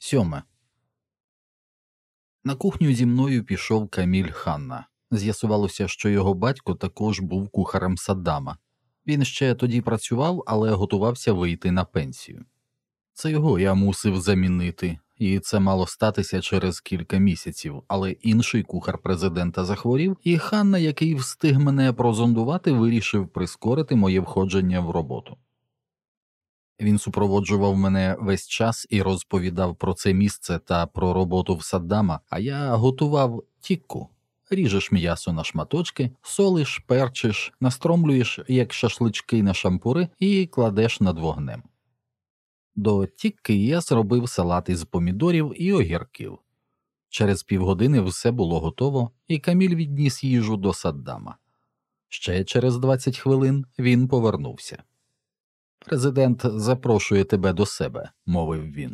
7. На кухню зі мною пішов Каміль Ханна. З'ясувалося, що його батько також був кухарем Саддама. Він ще тоді працював, але готувався вийти на пенсію. Це його я мусив замінити, і це мало статися через кілька місяців, але інший кухар президента захворів, і Ханна, який встиг мене прозондувати, вирішив прискорити моє входження в роботу. Він супроводжував мене весь час і розповідав про це місце та про роботу в Саддама, а я готував тікку. Ріжеш м'ясо на шматочки, солиш, перчиш, настромлюєш, як шашлички на шампури, і кладеш над вогнем. До тікки я зробив салат із помідорів і огірків. Через півгодини все було готово, і Каміль відніс їжу до Саддама. Ще через 20 хвилин він повернувся. «Президент запрошує тебе до себе», – мовив він.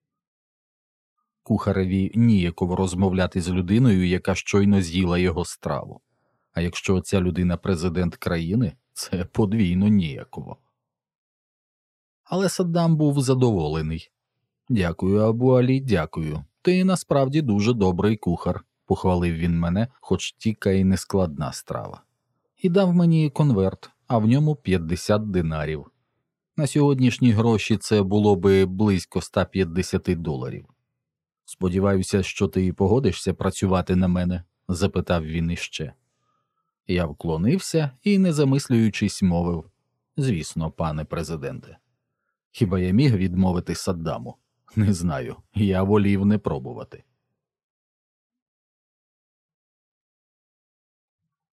Кухареві ніяково розмовляти з людиною, яка щойно з'їла його страву. А якщо ця людина президент країни, це подвійно ніяково. Але Саддам був задоволений. «Дякую, Абу-Алі, дякую. Ти насправді дуже добрий кухар», – похвалив він мене, хоч тіка й нескладна страва. І дав мені конверт, а в ньому 50 динарів. На сьогоднішні гроші це було би близько $150. «Сподіваюся, що ти погодишся працювати на мене?» – запитав він іще. Я вклонився і, не замислюючись, мовив: «Звісно, пане президенте». Хіба я міг відмовити Саддаму? Не знаю, я волів не пробувати.